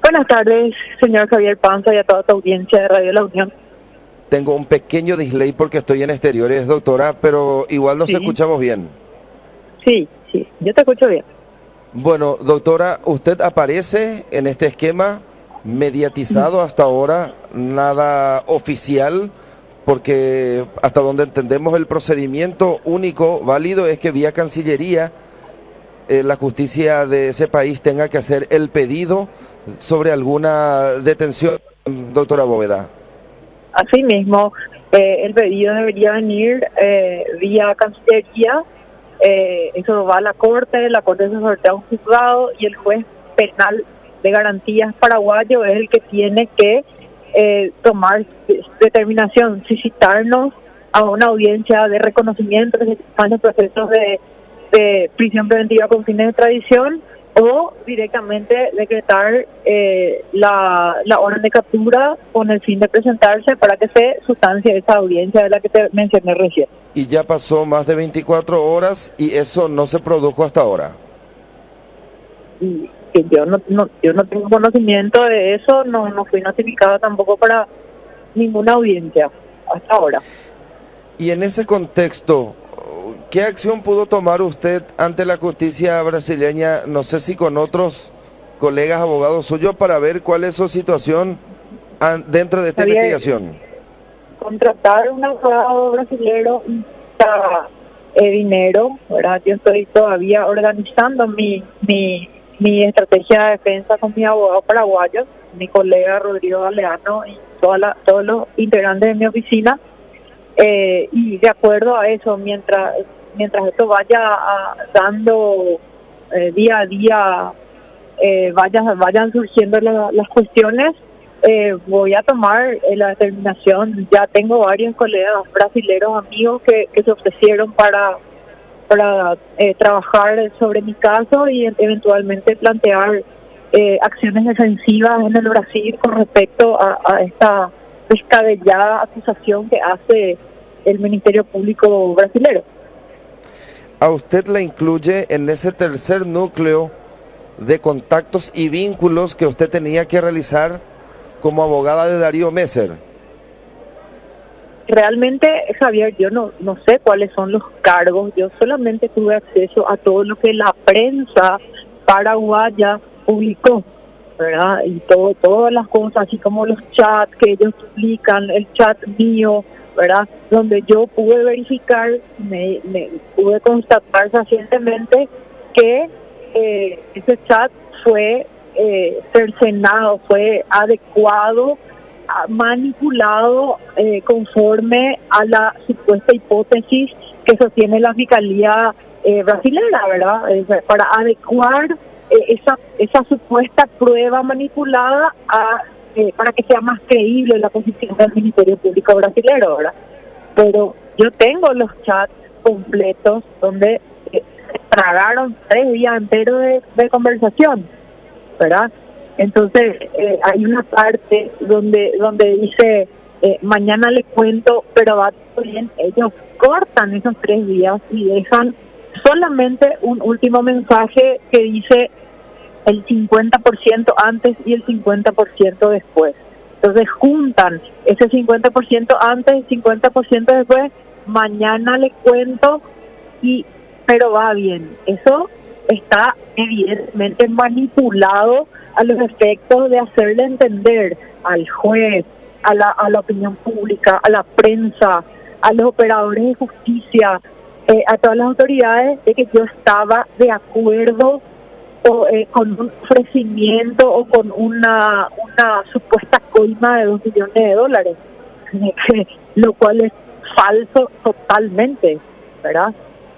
Buenas tardes, señor Javier Panza, y a toda tu audiencia de Radio La Unión. Tengo un pequeño delay porque estoy en exteriores, doctora, pero igual nos escuchamos bien. Sí, yo te escucho bien. Bueno, doctora, usted aparece en este esquema mediatizado hasta ahora, nada oficial, porque hasta donde entendemos el procedimiento único válido es que vía Cancillería la justicia de ese país tenga que hacer el pedido sobre alguna detención, doctora Bóveda. Asimismo, el pedido debería venir vía Cancillería, eso va a la Corte se sortea a un juzgado y el juez penal de garantías paraguayo es el que tiene que tomar determinación, si citarnos a una audiencia de reconocimiento, que se están en procesos de prisión preventiva con fines de extradición, o directamente decretar la orden de captura con el fin de presentarse para que se sustancie esa audiencia de la que te mencioné recién. Y ya pasó más de 24 horas y eso no se produjo hasta ahora. Y que yo no tengo conocimiento de eso, no fui notificada tampoco para ninguna audiencia hasta ahora. Y en ese contexto, ¿qué acción pudo tomar usted ante la justicia brasileña, no sé si con otros colegas abogados suyos, para ver cuál es su situación dentro de esta investigación? Contratar un abogado brasilero para dinero, ¿verdad? Yo estoy todavía organizando mi estrategia de defensa con mi abogado paraguayo, mi colega Rodrigo Galeano y todos los integrantes de mi oficina, y de acuerdo a eso, mientras esto vaya dando día a día, vayan surgiendo las cuestiones, voy a tomar la determinación. Ya tengo varios colegas brasileros, amigos que se ofrecieron para trabajar sobre mi caso y eventualmente plantear acciones defensivas en el Brasil con respecto a esta descabellada acusación que hace el Ministerio Público brasilero. ¿A usted le incluye en ese tercer núcleo de contactos y vínculos que usted tenía que realizar como abogada de Darío Messer? Realmente, Javier, yo no sé cuáles son los cargos, yo solamente tuve acceso a todo lo que la prensa paraguaya publicó, ¿verdad? Y todas las cosas, así como los chats que ellos publican, el chat mío, ¿verdad? Donde yo pude verificar, me pude constatar recientemente que ese chat fue cercenado, fue adecuado, manipulado conforme a la supuesta hipótesis que sostiene la Fiscalía brasileña, ¿verdad? Para adecuar esa supuesta prueba manipulada para que sea más creíble la posición del Ministerio Público brasileño, ¿verdad? Pero yo tengo los chats completos donde se tragaron 3 días enteros de conversación, ¿verdad? Entonces hay una parte donde dice mañana le cuento, pero va todo bien. Ellos cortan esos 3 días y dejan solamente un último mensaje que dice el 50% antes y el 50% después. Entonces juntan ese 50% antes y 50% después, mañana le cuento, pero va bien. Eso está evidentemente manipulado a los efectos de hacerle entender al juez, a la opinión pública, a la prensa, a los operadores de justicia, a todas las autoridades, de que yo estaba de acuerdo con un ofrecimiento o con una supuesta coima de $2 millones, lo cual es falso totalmente, ¿verdad?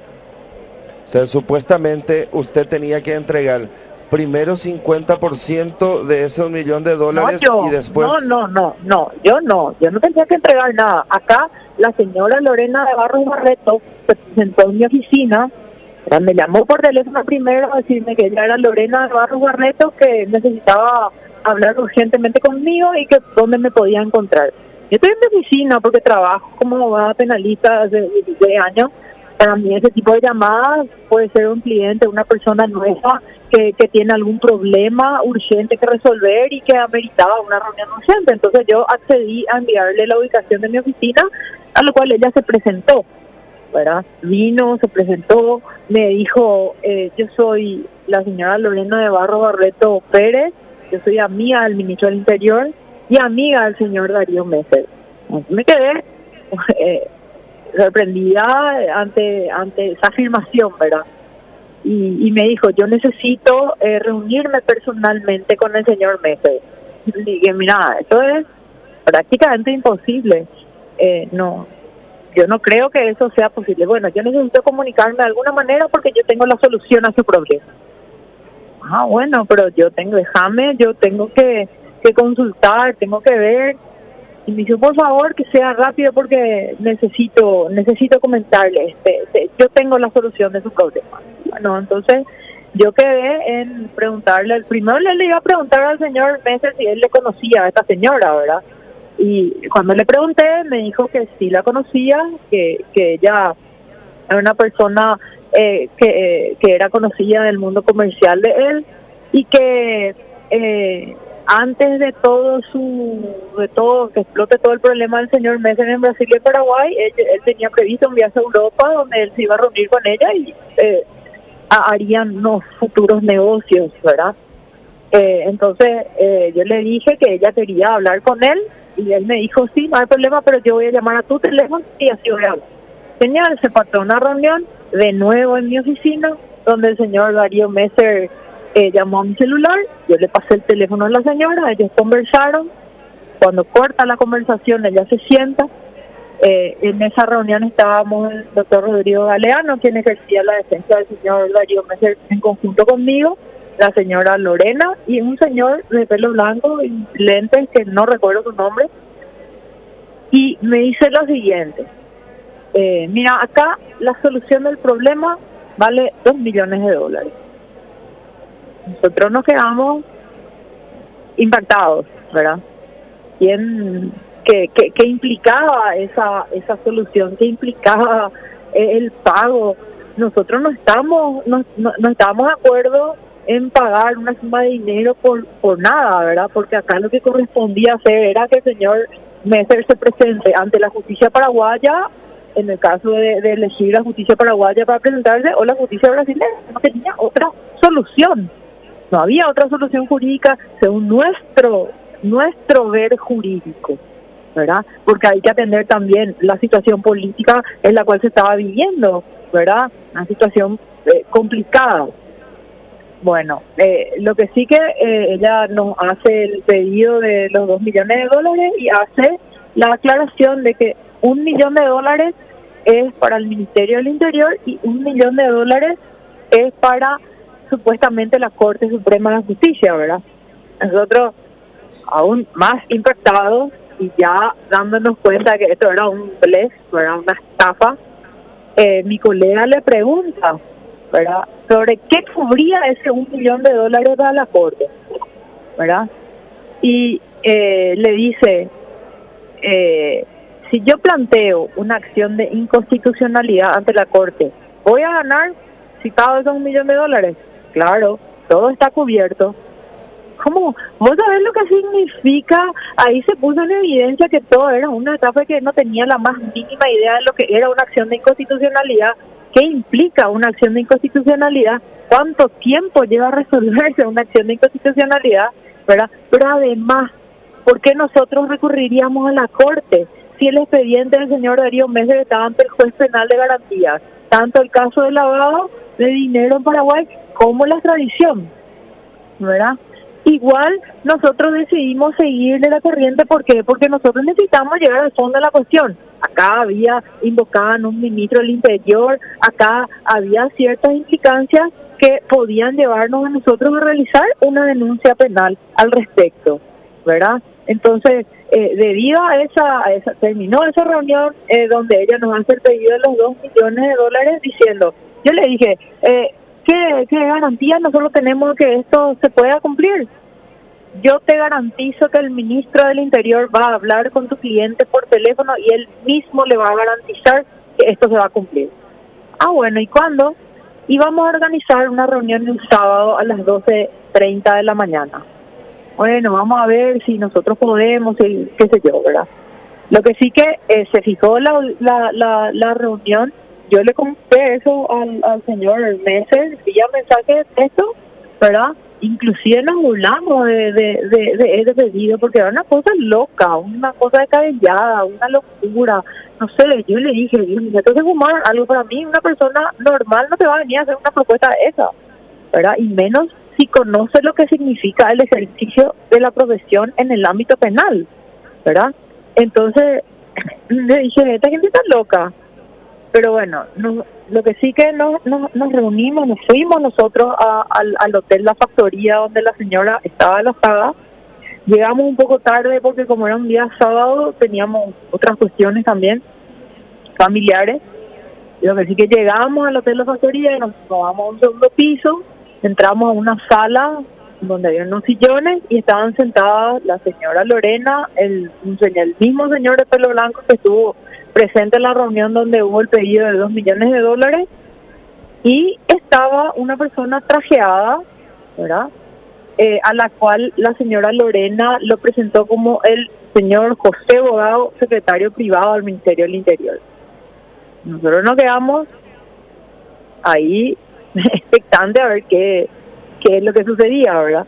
O sea, supuestamente usted tenía que entregar primero 50% de ese $1 millón y después... yo no tenía que entregar nada. Acá la señora Lorena de Barros Barreto se presentó en mi oficina, me llamó por teléfono primero a decirme que ella era Lorena de Barros Barreto, que necesitaba hablar urgentemente conmigo y que dónde me podía encontrar. Yo estoy en mi oficina porque trabajo como abogada penalista hace 16 años Para mí ese tipo de llamadas puede ser un cliente, una persona nueva que tiene algún problema urgente que resolver y que ameritaba una reunión urgente. Entonces yo accedí a enviarle la ubicación de mi oficina, a lo cual ella se presentó, ¿verdad? Vino, se presentó, me dijo, yo soy la señora Lorena de Barro Barreto Pérez, yo soy amiga del ministro del Interior y amiga del señor Darío Messer. Me quedé sorprendida ante esa afirmación, ¿verdad? Y me dijo, yo necesito reunirme personalmente con el señor Messer. Y dije, mira, esto es prácticamente imposible. No, yo no creo que eso sea posible. Bueno, yo necesito comunicarme de alguna manera porque yo tengo la solución a su problema. Ah, bueno, pero yo tengo que consultar, tengo que ver. Y me dijo, por favor, que sea rápido porque necesito comentarle. Yo tengo la solución de su problema. Bueno, entonces yo quedé en preguntarle. Primero le iba a preguntar al señor Messer si él le conocía a esta señora, ¿verdad? Y cuando le pregunté, me dijo que sí la conocía, que ella era una persona que era conocida del mundo comercial de él y que antes de todo que explote todo el problema del señor Messer en Brasil y en Paraguay, él tenía previsto un viaje a Europa donde él se iba a reunir con ella y harían unos futuros negocios, ¿verdad? Entonces yo le dije que ella quería hablar con él y él me dijo, sí, no hay problema, pero yo voy a llamar a tu teléfono y así voy a hablar. Señal, se pactó una reunión de nuevo en mi oficina donde el señor Darío Messer llamó a mi celular, yo le pasé el teléfono a la señora, ellos conversaron. Cuando corta la conversación ella se sienta. En esa reunión estábamos el doctor Rodrigo Galeano, quien ejercía la defensa del señor Darío Messer en conjunto conmigo, la señora Lorena y un señor de pelo blanco y lentes que no recuerdo su nombre, y me dice lo siguiente: mira, acá la solución del problema vale $2 millones. Nosotros nos quedamos impactados, ¿verdad? ¿Qué implicaba esa solución? ¿Qué implicaba el pago? Nosotros no estábamos de acuerdo en pagar una suma de dinero por nada, ¿verdad? Porque acá lo que correspondía hacer era que el señor Messer se presente ante la justicia paraguaya, en el caso de elegir la justicia paraguaya para presentarse, o la justicia brasileña. No tenía otra solución. No había otra solución jurídica según nuestro ver jurídico, ¿verdad? Porque hay que atender también la situación política en la cual se estaba viviendo, ¿verdad? Una situación complicada. Bueno, lo que sí que ella nos hace el pedido de los $2 millones y hace la aclaración de que $1 millón es para el Ministerio del Interior y $1 millón es para supuestamente la Corte Suprema de Justicia, ¿verdad? Nosotros aún más impactados y ya dándonos cuenta que esto era un blef, ¿verdad? Una estafa, mi colega le pregunta, ¿verdad?, sobre qué cubría ese $1 millón para la Corte, ¿verdad? Y le dice, si yo planteo una acción de inconstitucionalidad ante la Corte, ¿voy a ganar si pago esos $1 millón? Claro, todo está cubierto. ¿Cómo? ¿Vos sabés lo que significa? Ahí se puso en evidencia que todo era una estafa, que no tenía la más mínima idea de lo que era una acción de inconstitucionalidad. ¿Qué implica una acción de inconstitucionalidad? ¿Cuánto tiempo lleva a resolverse una acción de inconstitucionalidad? ¿Verdad? Pero además, ¿por qué nosotros recurriríamos a la Corte si el expediente del señor Darío Messer estaba ante el juez penal de garantías? Tanto el caso del lavado de dinero en Paraguay como la extradición, ¿verdad? Igual nosotros decidimos seguir de la corriente. ¿Por qué? Porque nosotros necesitamos llegar al fondo de la cuestión. Acá invocaban un ministro del Interior, acá había ciertas implicancias que podían llevarnos a nosotros a realizar una denuncia penal al respecto, ¿verdad? Entonces, debido a esa terminó esa reunión donde ella nos hace el pedido de los $2 millones diciendo, yo le dije, ¿qué garantía nosotros tenemos que esto se pueda cumplir? Yo te garantizo que el ministro del Interior va a hablar con tu cliente por teléfono y él mismo le va a garantizar que esto se va a cumplir. Ah, bueno, ¿y cuándo? Y vamos a organizar una reunión el sábado a las 12:30 de la mañana. Bueno, vamos a ver si nosotros podemos, qué sé yo, ¿verdad? Lo que sí que se fijó la reunión, yo le conté eso al señor Messer vía mensaje de texto, ¿verdad? Inclusive nos burlamos de ese pedido porque era una cosa loca, una cosa descabellada, una locura. No sé, yo le dije, tengo que fumar algo. Para mí, una persona normal no te va a venir a hacer una propuesta de esa, ¿verdad? Y menos si conoce lo que significa el ejercicio de la profesión en el ámbito penal, ¿verdad? Entonces, le dije, esta gente está loca. Pero bueno, lo que sí que nos reunimos, nos fuimos nosotros al hotel La Factoría, donde la señora estaba alojada. Llegamos un poco tarde porque como era un día sábado, teníamos otras cuestiones también familiares. Lo que sí que llegamos al hotel La Factoría, nos vamos a un segundo piso, entramos a una sala donde había unos sillones y estaban sentadas la señora Lorena, el mismo señor de pelo blanco que estuvo presente en la reunión donde hubo el pedido de $2 millones, y estaba una persona trajeada, ¿verdad? A la cual la señora Lorena lo presentó como el señor José Bogado, secretario privado del Ministerio del Interior. Nosotros nos quedamos ahí expectantes a ver qué es lo que sucedía, ¿verdad?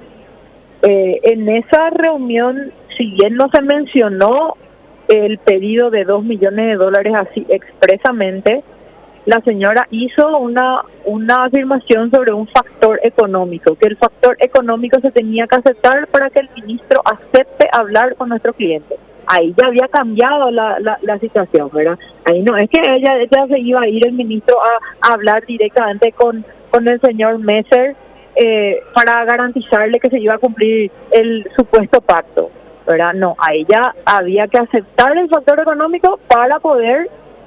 En esa reunión, si bien no se mencionó el pedido de $2 millones así expresamente, la señora hizo una afirmación sobre un factor económico, que el factor económico se tenía que aceptar para que el ministro acepte hablar con nuestro cliente. Ahí ya había cambiado la situación, ¿verdad? Ahí no es que ella se iba a ir el ministro a hablar directamente con el señor Messer para garantizarle que se iba a cumplir el supuesto pacto, ¿verdad? No, a ella había que aceptar el factor económico para poder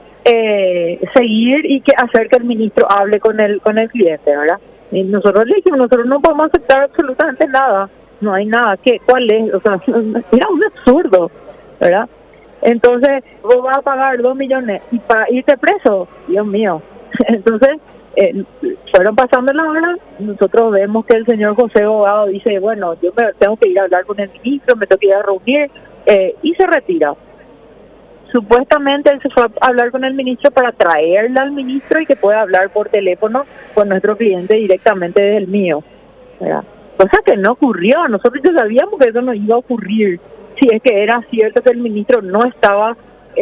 seguir y hacer que el ministro hable con el cliente, ¿verdad? Y nosotros le dijimos, nosotros no podemos aceptar absolutamente nada, no hay nada, ¿cuál es? O sea, era un absurdo, ¿verdad? Entonces, vos vas a pagar 2 millones y para irte preso, Dios mío. Entonces, fueron pasando las horas, nosotros vemos que el señor José Bogado dice, bueno, yo me tengo que ir a hablar con el ministro, me tengo que ir a reunir, y se retira. Supuestamente él se fue a hablar con el ministro para traerle al ministro y que pueda hablar por teléfono con nuestro cliente directamente desde el mío, ¿verdad? Cosa que no ocurrió, nosotros ya sabíamos que eso no iba a ocurrir, si es que era cierto que el ministro no estaba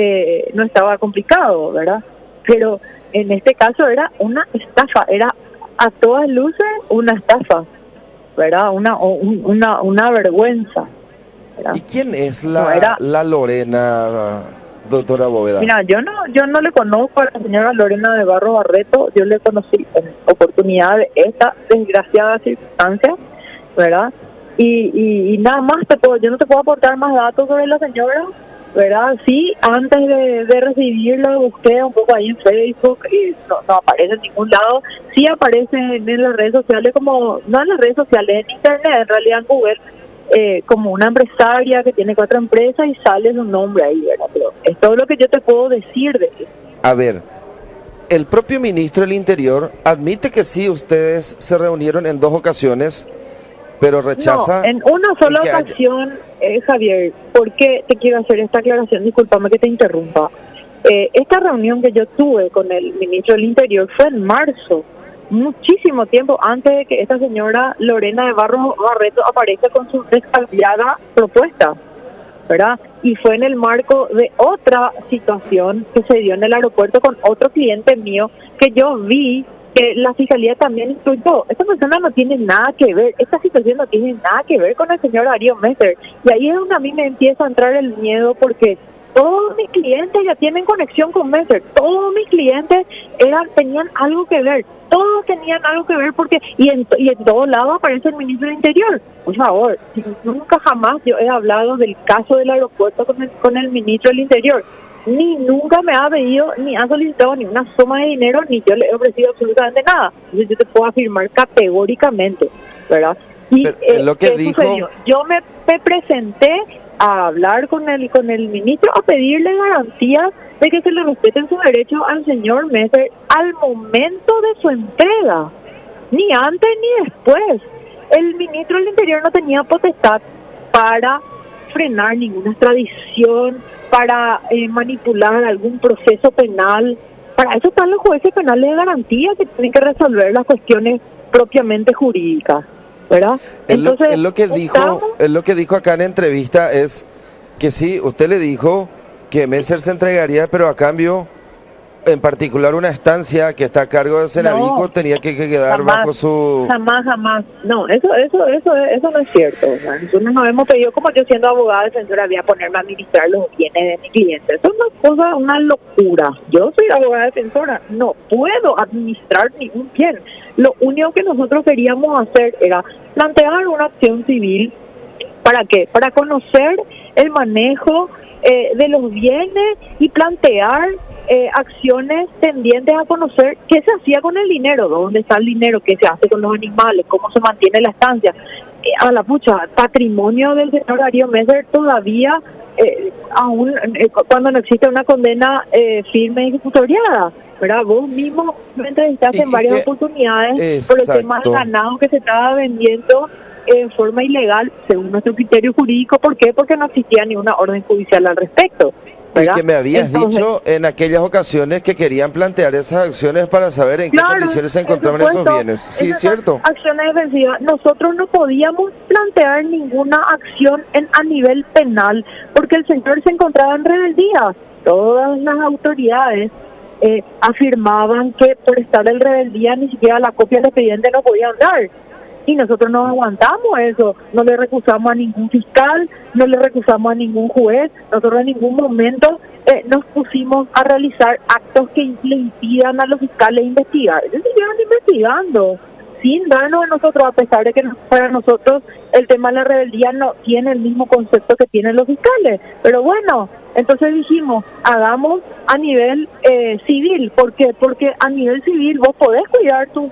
complicado, ¿verdad? Pero en este caso era una estafa, era a todas luces una estafa, ¿verdad? Una vergüenza, ¿verdad? ¿Y quién es la Lorena, doctora Bóveda? Mira, yo no le conozco a la señora Lorena de Barro Barreto, yo le conocí en oportunidad de esta desgraciada circunstancia, ¿verdad? Y nada más yo no te puedo aportar más datos sobre la señora, ¿verdad? Sí, antes de recibirla busqué un poco ahí en Facebook y no aparece en ningún lado. Sí aparece en las redes sociales, no en las redes sociales, en internet, en realidad en Google, como una empresaria que tiene 4 empresas y sale su nombre ahí, ¿verdad? Pero es todo lo que yo te puedo decir de eso. A ver, el propio ministro del Interior admite que sí, ustedes se reunieron en 2 ocasiones, pero rechaza... No, en una sola ocasión, Javier, ¿por qué te quiero hacer esta aclaración? Discúlpame que te interrumpa. Esta reunión que yo tuve con el ministro del Interior fue en marzo, muchísimo tiempo antes de que esta señora Lorena de Barro Barreto aparezca con su descabellada propuesta, ¿verdad? Y fue en el marco de otra situación que se dio en el aeropuerto con otro cliente mío que yo vi que la fiscalía también instruyó. Esta persona no tiene nada que ver, esta situación no tiene nada que ver con el señor Darío Messer. Y ahí es donde a mí me empieza a entrar el miedo porque todos mis clientes ya tienen conexión con Messer, todos mis clientes tenían algo que ver, todos tenían algo que ver porque y en todos lados aparece el ministro del Interior. Por favor, nunca jamás yo he hablado del caso del aeropuerto con el ministro del Interior. Ni nunca me ha pedido, ni ha solicitado ni una suma de dinero, ni yo le he ofrecido absolutamente nada. Entonces yo te puedo afirmar categóricamente, ¿verdad? Y lo que ¿qué dijo... sucedió? Yo me presenté a hablar con el ministro, a pedirle garantías de que se le respeten sus derechos al señor Messer al momento de su entrega, ni antes ni después. El ministro del Interior no tenía potestad para frenar ninguna extradición, para manipular algún proceso penal. Para eso están los jueces penales de garantía que tienen que resolver las cuestiones propiamente jurídicas, ¿verdad? Entonces, lo que dijo acá en entrevista es que sí, usted le dijo que Messer se entregaría, pero a cambio, en particular una estancia que está a cargo de Senavico tenía que quedar jamás, bajo su... Jamás. No, eso no es cierto. O sea, nosotros nos hemos pedido, como yo siendo abogada defensora, voy a ponerme a administrar los bienes de mi cliente. Eso es una cosa, una locura. Yo soy abogada defensora, no puedo administrar ningún bien. Lo único que nosotros queríamos hacer era plantear una acción civil. ¿Para qué? Para conocer el manejo de los bienes y plantear acciones tendientes a conocer qué se hacía con el dinero, dónde está el dinero, qué se hace con los animales, cómo se mantiene la estancia. A la pucha, patrimonio del señor Darío Messer todavía, aún cuando no existe una condena firme y ejecutoriada, ¿verdad? Vos mismo me entrevistaste en varias oportunidades por el tema del ganado que se estaba vendiendo en forma ilegal, según nuestro criterio jurídico. ¿Por qué? Porque no existía ninguna orden judicial al respecto, ¿verdad? Y que me habías dicho en aquellas ocasiones que querían plantear esas acciones para saber en qué condiciones se encontraban esos bienes. Sí, ¿cierto? Acciones defensivas. Nosotros no podíamos plantear ninguna acción a nivel penal porque el señor se encontraba en rebeldía. Todas las autoridades afirmaban que por estar en rebeldía ni siquiera la copia del expediente no podían dar. Y nosotros no aguantamos eso, no le recusamos a ningún fiscal, no le recusamos a ningún juez, nosotros en ningún momento nos pusimos a realizar actos que le impidan a los fiscales investigar. Ellos siguieron investigando, sin darnos a nosotros, a pesar de que para nosotros el tema de la rebeldía no tiene el mismo concepto que tienen los fiscales. Pero bueno, entonces dijimos, hagamos a nivel civil. ¿Por qué? Porque a nivel civil vos podés cuidar tus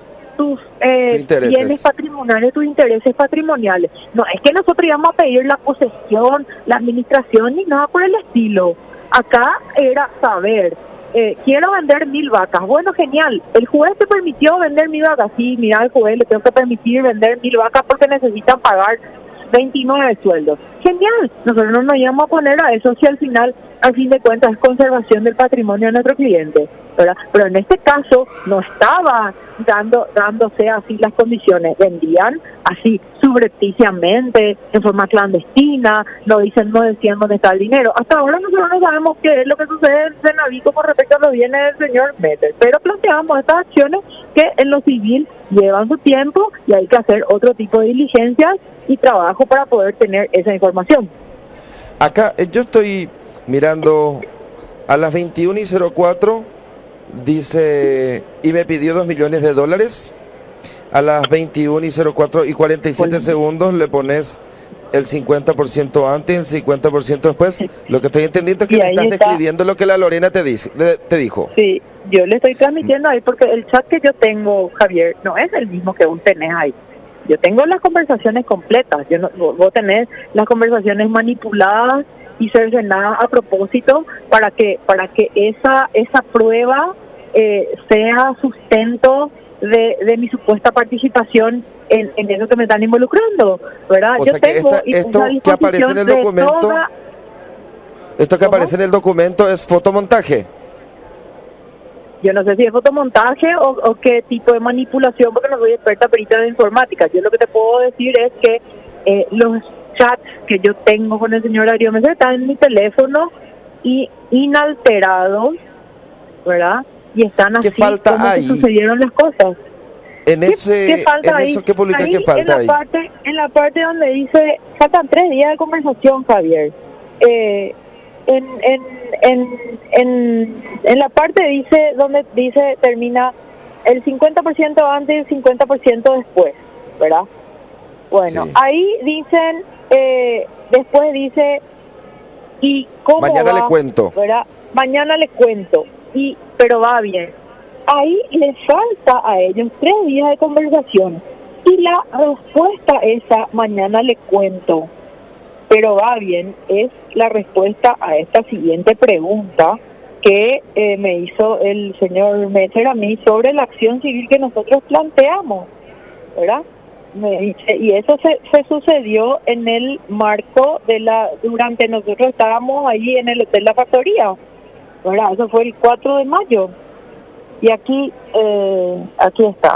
bienes patrimoniales, tus intereses patrimoniales. No es que nosotros íbamos a pedir la posesión, la administración ni nada por el estilo. Acá era saber, quiero vender 1000 vacas. Bueno, genial, el juez te permitió vender 1000 vacas. Sí, mira, al juez le tengo que permitir vender 1000 vacas porque necesitan pagar 29 sueldos. Genial, nosotros no nos íbamos a poner a eso si al final, al fin de cuentas, es conservación del patrimonio de nuestro cliente, ¿verdad? Pero en este caso no estaba dándose así las condiciones, vendían así subrepticiamente, en forma clandestina, no decían dónde está el dinero. Hasta ahora nosotros no sabemos qué es lo que sucede en Senavico con respecto a los bienes del señor Messer, pero planteamos estas acciones que en lo civil llevan su tiempo y hay que hacer otro tipo de diligencias y trabajo para poder tener esa información. Acá yo estoy mirando a las 21:04, dice, y me pidió $2 millones. A las 21:04 segundos le pones el 50% antes, el 50% después. Lo que estoy entendiendo es que me estás describiendo lo que la Lorena te dijo. Sí, yo le estoy transmitiendo ahí porque el chat que yo tengo, Javier, no es el mismo que vos tenés ahí. Yo tengo las conversaciones completas, vos tenés las conversaciones manipuladas y cercenadas a propósito para que esa prueba sea sustento de mi supuesta participación en eso que me están involucrando, ¿verdad? O sea que esto que aparece en el documento, esto que aparece en el documento es fotomontaje. Yo no sé si es fotomontaje o qué tipo de manipulación, porque no soy experta perita de informática. Yo lo que te puedo decir es que los chats que yo tengo con el señor Darío Messer están en mi teléfono y inalterados, ¿verdad? Y están así como que sucedieron las cosas. ¿Qué publica que falta ahí? En la parte donde dice, faltan 3 días de conversación, Javier. En la parte donde dice termina el 50% antes y el 50% después, ¿verdad? Bueno, sí. Ahí dicen, después dice, ¿y cómo mañana va? Le cuento, ¿verdad? Mañana le cuento, pero va bien. Ahí le falta a ellos 3 días de conversación y la respuesta esa, mañana le cuento, pero va bien, es la respuesta a esta siguiente pregunta que me hizo el señor Messer a mí sobre la acción civil que nosotros planteamos, ¿verdad? Me dice, y eso se sucedió en el marco de durante nosotros estábamos ahí en el Hotel La Factoría, ¿verdad? Eso fue el 4 de mayo. Y aquí está.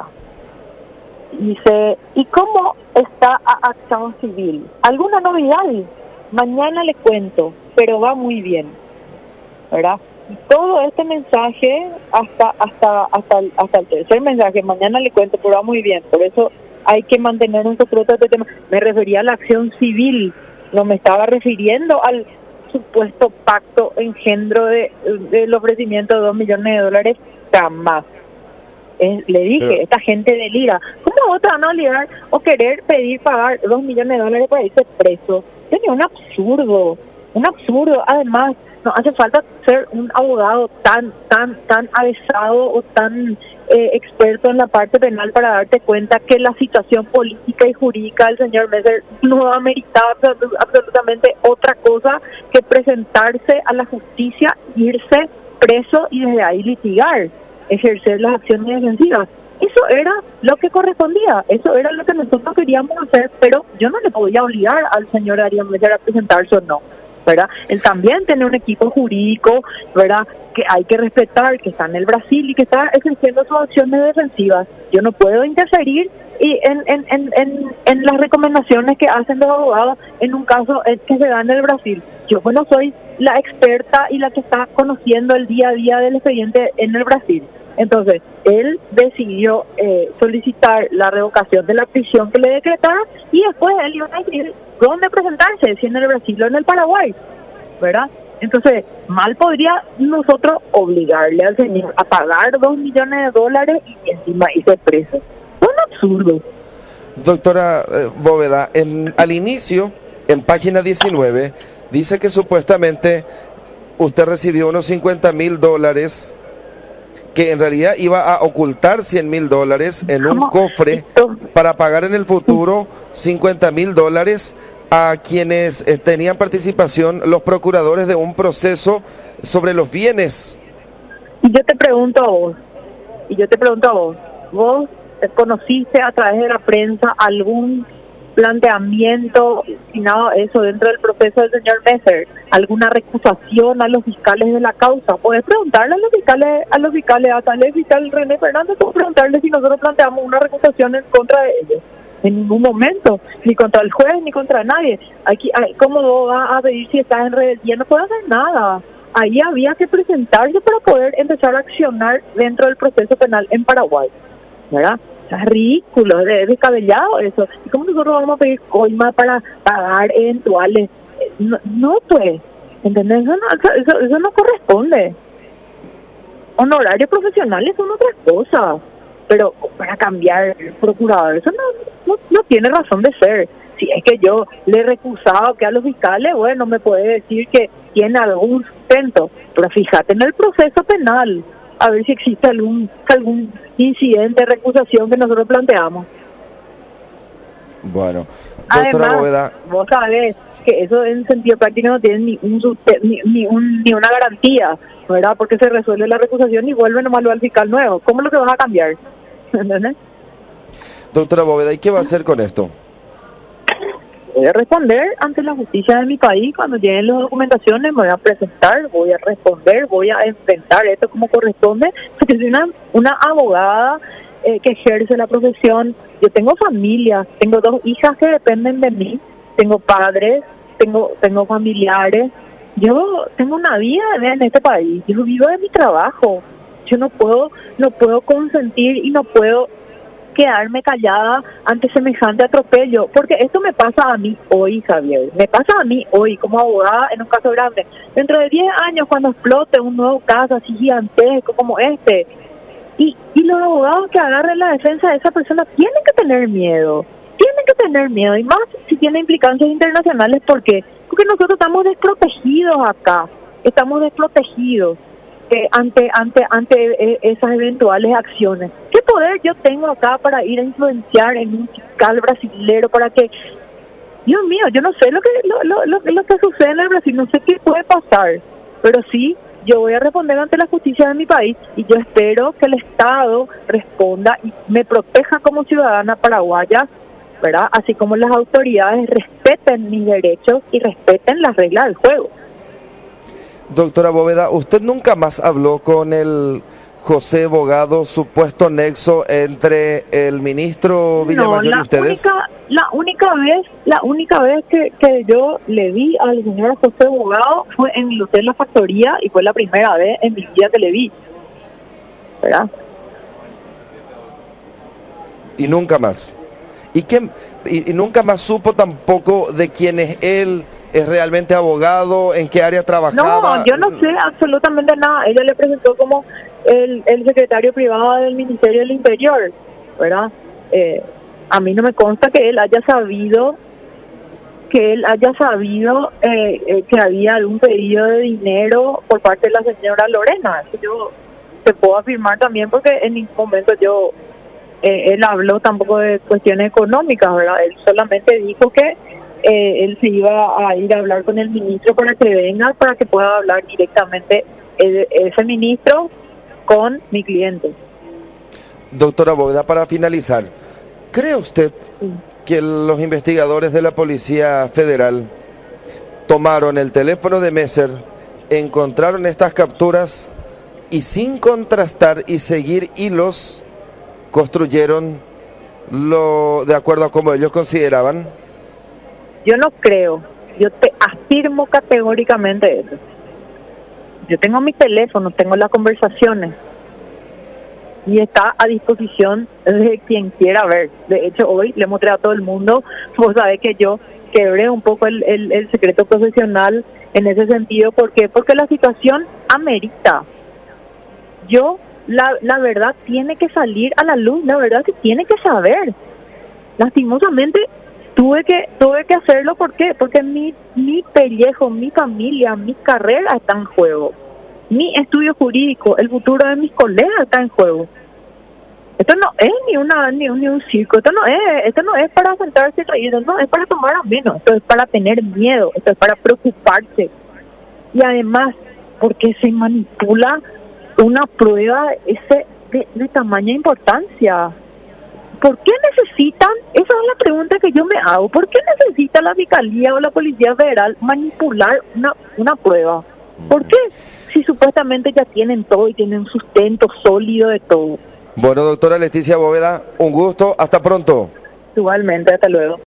Dice, ¿y cómo está a acción civil? ¿Alguna novedad? Mañana le cuento, pero va muy bien, ¿verdad? Y todo este mensaje hasta el tercer mensaje, mañana le cuento, pero va muy bien. Por eso hay que mantener un secreto este tema. Me refería a la acción civil, no me estaba refiriendo al supuesto pacto engendro del ofrecimiento de $2 millones, jamás. Le dije, Pero, esta gente delira. ¿Cómo vos te van a obligar o querer pedir pagar $2 millones para irse preso? Es un absurdo, un absurdo. Además, no hace falta ser un abogado tan avesado o tan experto en la parte penal para darte cuenta que la situación política y jurídica del señor Messer no ameritaba absolutamente otra cosa que presentarse a la justicia, irse preso y desde ahí litigar, ejercer las acciones defensivas. Eso era lo que correspondía, eso era lo que nosotros queríamos hacer, pero yo no le podía obligar al señor Darío Messer a presentarse o no, ¿verdad? Él también tiene un equipo jurídico, ¿verdad?, que hay que respetar, que está en el Brasil y que está ejerciendo sus acciones defensivas. Yo no puedo interferir en las recomendaciones que hacen los abogados en un caso que se da en el Brasil. Yo no soy la experta y la que está conociendo el día a día del expediente en el Brasil. Entonces, él decidió solicitar la revocación de la prisión que le decretaron y después él iba a decir dónde presentarse, si en el Brasil o en el Paraguay, ¿verdad? Entonces, mal podría nosotros obligarle al señor a pagar $2 millones y encima irse preso. Es un absurdo. doctora Bóveda, al inicio, en página 19, dice que supuestamente usted recibió unos $50,000 que en realidad iba a ocultar $100,000 en un cofre para pagar en el futuro $50,000 a quienes tenían participación, los procuradores de un proceso sobre los bienes. Y yo te pregunto a vos, ¿vos conociste a través de la prensa algún planteamiento destinado a eso dentro del proceso del señor Messer? ¿Alguna recusación a los fiscales de la causa? Puedes preguntarle a los fiscales, a tal fiscal René Fernández, puedes preguntarle si nosotros planteamos una recusación en contra de ellos. En ningún momento, ni contra el juez, ni contra nadie. Aquí, ¿cómo vos vas a pedir si estás en rebeldía? No puedes hacer nada. Ahí había que presentarse para poder empezar a accionar dentro del proceso penal en Paraguay, ¿verdad? Es ridículo, es descabellado eso. ¿Y cómo nosotros vamos a pedir coima para pagar eventuales? No pues, ¿entendés? Eso no corresponde. Honorarios profesionales son otras cosas, pero para cambiar procurador, eso no tiene razón de ser. Si es que yo le he recusado que a los fiscales, bueno, me puede decir que tiene algún sustento, pero fíjate en el proceso penal, a ver si existe algún incidente de recusación que nosotros planteamos. Bueno, doctora Además, Bóveda, vos sabés que eso en sentido práctico no tiene ni una garantía, ¿verdad? Porque se resuelve la recusación y vuelve nomás al fiscal nuevo. ¿Cómo es lo que vas a cambiar? ¿Entendés? doctora Bóveda, ¿y qué va a hacer con esto? Voy a responder ante la justicia de mi país. Cuando lleguen las documentaciones me voy a presentar, voy a responder, voy a enfrentar esto como corresponde, porque soy una abogada que ejerce la profesión. Yo tengo familia, tengo 2 hijas que dependen de mí, tengo padres, tengo familiares. Yo tengo una vida en este país, yo vivo de mi trabajo. Yo no puedo consentir y no puedo quedarme callada ante semejante atropello, porque esto me pasa a mí hoy, Javier, me pasa a mí hoy como abogada en un caso grande. Dentro de 10 años, cuando explote un nuevo caso así gigantesco como este, y los abogados que agarren la defensa de esa persona tienen que tener miedo, y más si tiene implicancias internacionales. ¿Por qué? Porque nosotros estamos desprotegidos acá, ante esas eventuales acciones. ¿Qué poder yo tengo acá para ir a influenciar en un fiscal brasilero para que, Dios mío, yo no sé lo que sucede en el Brasil, no sé qué puede pasar, pero sí, yo voy a responder ante la justicia de mi país y yo espero que el Estado responda y me proteja como ciudadana paraguaya, ¿verdad? Así como las autoridades respeten mis derechos y respeten las reglas del juego. Doctora Bóveda, ¿usted nunca más habló con el José Bogado, supuesto nexo entre el ministro Villamayor y ustedes? La única vez que yo le vi al señor José Bogado fue en el Hotel La Factoría y fue la primera vez en mi vida que le vi, ¿verdad? Y nunca más. Y nunca más supo tampoco de quién es él, es realmente abogado, en qué área trabajaba. No, yo no sé absolutamente nada. Ella le presentó como el secretario privado del Ministerio del Interior, ¿verdad? A mí no me consta que él haya sabido que había algún pedido de dinero por parte de la señora Lorena. Eso yo te puedo afirmar también porque en ningún momento él habló tampoco de cuestiones económicas, ¿verdad? Él solamente dijo que él se iba a ir a hablar con el ministro para que venga, para que pueda hablar directamente ese ministro con mi cliente. Doctora Bóveda, para finalizar, ¿cree usted que los investigadores de la Policía Federal tomaron el teléfono de Messer, encontraron estas capturas y sin contrastar y seguir hilos, construyeron lo de acuerdo a como ellos consideraban? Yo no creo, yo te afirmo categóricamente eso. Yo tengo mi teléfono, tengo las conversaciones y está a disposición de quien quiera ver. De hecho, hoy le mostré a todo el mundo. Vos sabés que yo quebré un poco el secreto profesional en ese sentido. ¿Por qué? Porque la situación amerita. La verdad tiene que salir a la luz, la verdad se tiene que saber. Lastimosamente tuve que hacerlo. ¿Por qué? Porque mi pellejo, mi familia, mi carrera está en juego. Mi estudio jurídico, el futuro de mis colegas está en juego. Esto no es ni un circo, esto no es para sentarse y reír, no es para tomar a menos, esto es para tener miedo, esto es para preocuparse. Y además, porque se manipula una prueba de tamaña importancia. ¿Por qué necesitan? Esa es la pregunta que yo me hago. ¿Por qué necesita la Fiscalía o la Policía Federal manipular una prueba? ¿Por qué? Si supuestamente ya tienen todo y tienen un sustento sólido de todo. Bueno, doctora Leticia Bóveda, un gusto, hasta pronto. Igualmente, hasta luego.